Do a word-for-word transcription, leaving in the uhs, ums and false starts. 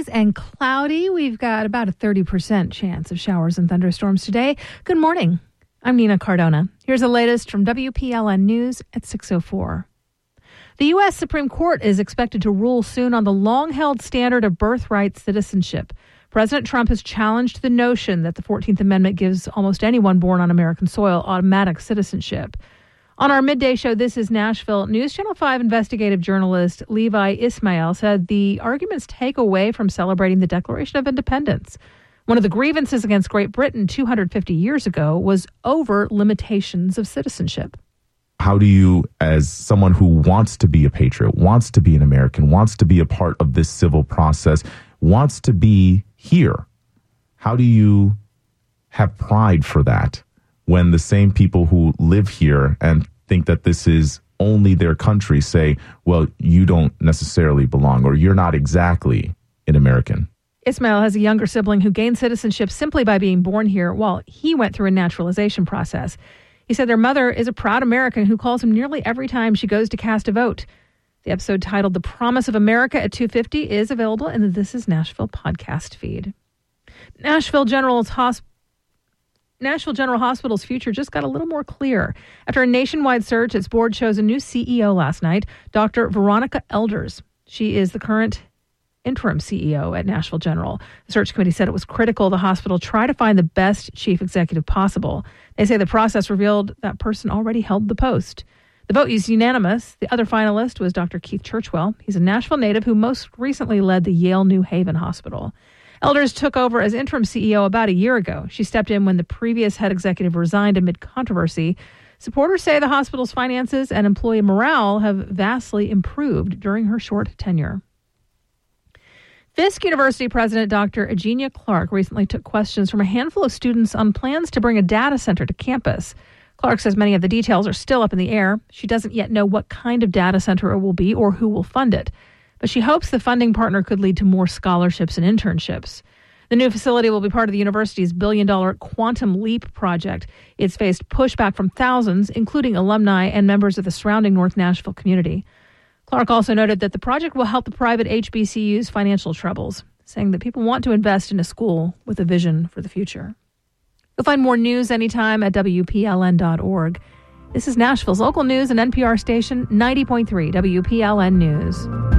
skies and cloudy. We've got about a thirty percent chance of showers and thunderstorms today. Good morning. I'm Nina Cardona. Here's the latest from W P L N News at six oh four. The U S Supreme Court is expected to rule soon on the long-held standard of birthright citizenship. President Trump has challenged the notion that the fourteenth Amendment gives almost anyone born on American soil automatic citizenship. On our midday show, This is Nashville, News Channel five investigative journalist Levi Ismail said the arguments take away from celebrating the Declaration of Independence. One of the grievances against Great Britain two hundred fifty years ago was over limitations of citizenship. How do you, as someone who wants to be a patriot, wants to be an American, wants to be a part of this civil process, wants to be here, how do you have pride for that when the same people who live here and think that this is only their country say, well, you don't necessarily belong or you're not exactly an American? Ismail has a younger sibling who gained citizenship simply by being born here while he went through a naturalization process. He said their mother is a proud American who calls him nearly every time she goes to cast a vote. The episode titled The Promise of America at two fifty is available in the This is Nashville podcast feed. Nashville General's Hosp- Nashville General Hospital's future just got a little more clear. After a nationwide search, its board chose a new C E O last night, Doctor Veronica Elders. She is the current interim C E O at Nashville General. The search committee said it was critical the hospital try to find the best chief executive possible. They say the process revealed that person already held the post. The vote was unanimous. The other finalist was Doctor Keith Churchwell. He's a Nashville native who most recently led the Yale New Haven Hospital. Elders took over as interim C E O about a year ago. She stepped in when the previous head executive resigned amid controversy. Supporters say the hospital's finances and employee morale have vastly improved during her short tenure. Fisk University President Doctor Eugenia Clark recently took questions from a handful of students on plans to bring a data center to campus. Clark says many of the details are still up in the air. She doesn't yet know what kind of data center it will be or who will fund it. But she hopes the funding partner could lead to more scholarships and internships. The new facility will be part of the university's billion-dollar Quantum Leap project. It's faced pushback from thousands, including alumni and members of the surrounding North Nashville community. Clark also noted that the project will help the private H B C U's financial troubles, saying that people want to invest in a school with a vision for the future. You'll find more news anytime at W P L N dot org. This is Nashville's local news and N P R station, ninety point three W P L N News.